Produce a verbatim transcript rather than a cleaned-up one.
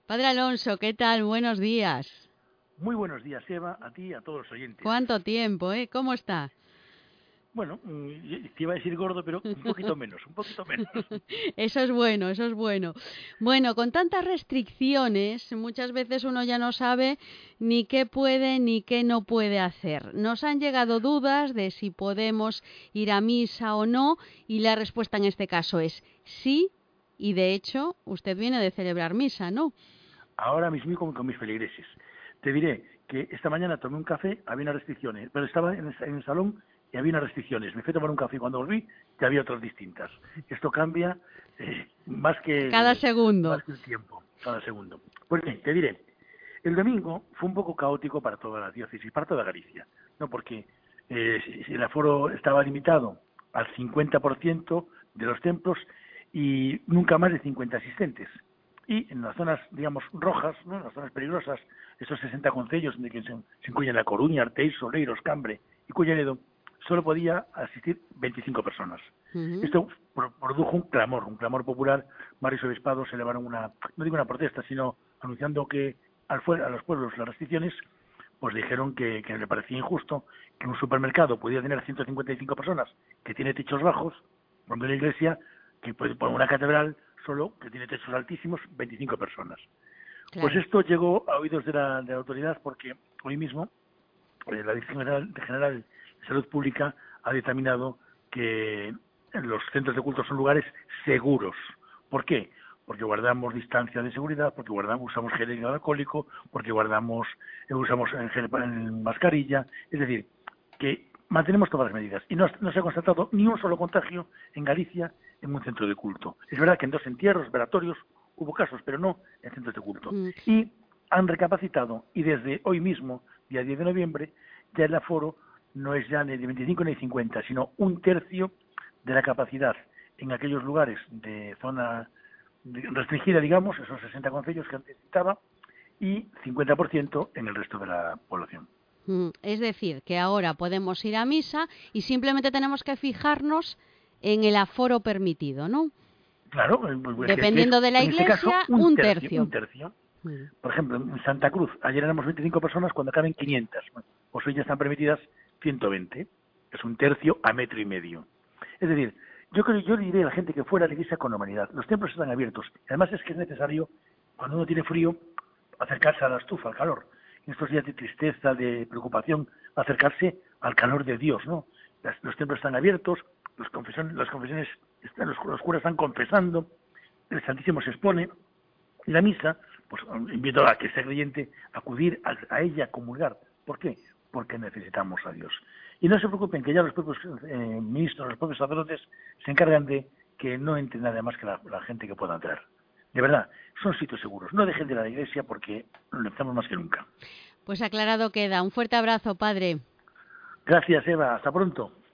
Padre Alonso, ¿qué tal? Buenos días. Muy buenos días, Eva, a ti y a todos los oyentes. ¿Cuánto tiempo, eh? ¿Cómo está? Bueno, mm, te iba a decir gordo, pero un poquito menos, un poquito menos. Eso es bueno, eso es bueno. Bueno, con tantas restricciones, muchas veces uno ya no sabe ni qué puede ni qué no puede hacer. Nos han llegado dudas de si podemos ir a misa o no, y la respuesta en este caso es sí, y de hecho, usted viene de celebrar misa, ¿no? Ahora mismo con, con mis feligreses. Te diré que esta mañana tomé un café, había unas restricciones, pero estaba en el, en el salón y había unas restricciones. Me fui a tomar un café y cuando volví ya había otras distintas. Esto cambia eh, más Cada que segundo. más que el tiempo, cada segundo. Pues bien, te diré, el domingo fue un poco caótico para toda la diócesis, para toda Galicia, no porque eh, si- si el aforo estaba limitado al cincuenta por ciento de los templos y nunca más de cincuenta asistentes. Y en las zonas, digamos, rojas, ¿no?, en las zonas peligrosas, esos sesenta concellos de que se, se incluyen La Coruña, Arteiz, Soleiros, Cambre y Culleredo, solo podía asistir veinticinco personas. Ujú. Esto pro- produjo un clamor, un clamor popular. Varios obispados elevaron una, no digo una protesta, sino anunciando que al fue- a los pueblos las restricciones, pues dijeron que, que le parecía injusto que un supermercado pudiera tener ciento cincuenta y cinco personas, que tiene techos bajos, cuando una iglesia, que puede poner una catedral solo, que tiene techos altísimos, veinticinco personas. Pues Claro. esto llegó a oídos de la, de la autoridad porque hoy mismo eh, la Dirección General, General de Salud Pública ha determinado que los centros de culto son lugares seguros. ¿Por qué? Porque guardamos distancia de seguridad, porque guardamos, usamos gel alcohólico, porque guardamos, eh, usamos en, gel, en mascarilla, es decir, que mantenemos todas las medidas. Y no, no se ha constatado ni un solo contagio en Galicia en un centro de culto. Es verdad que en dos entierros velatorios hubo casos, pero no en centros de culto. Mm. Y han recapacitado, y desde hoy mismo, día diez de noviembre, ya el aforo no es ya ni de veinticinco ni de cincuenta, sino un tercio de la capacidad en aquellos lugares de zona restringida, digamos, esos sesenta concellos que antes citaba, y cincuenta por ciento en el resto de la población. Mm, Es decir, que ahora podemos ir a misa y simplemente tenemos que fijarnos en el aforo permitido, ¿no? Claro, pues que, que es Dependiendo de la en este caso iglesia, un un tercio, un tercio. tercio. Mm. Por ejemplo, en Santa Cruz, ayer éramos veinticinco personas, cuando caben quinientas. Bueno, pues hoy ya están permitidas ciento veinte. Es un tercio a metro y medio. Es decir, yo creo, yo diré a la gente que fuera a la iglesia con humanidad. Los templos están abiertos. Además es que es necesario, cuando uno tiene frío, acercarse a la estufa, al calor. En estos días de tristeza, de preocupación, acercarse al calor de Dios, ¿no? Las- los templos están abiertos, los confesiones, las confesiones, están, los, los curas están confesando, el Santísimo se expone, y la misa, pues invito a que sea creyente a acudir a, a ella a comulgar. ¿Por qué? Porque necesitamos a Dios. Y no se preocupen, que ya los propios eh, ministros, los propios sacerdotes se encargan de que no entre nada más que la, la gente que pueda entrar. De verdad, son sitios seguros. No dejen de ir a la iglesia porque lo necesitamos más que nunca. Pues aclarado queda. Un fuerte abrazo, padre. Gracias, Eva. Hasta pronto.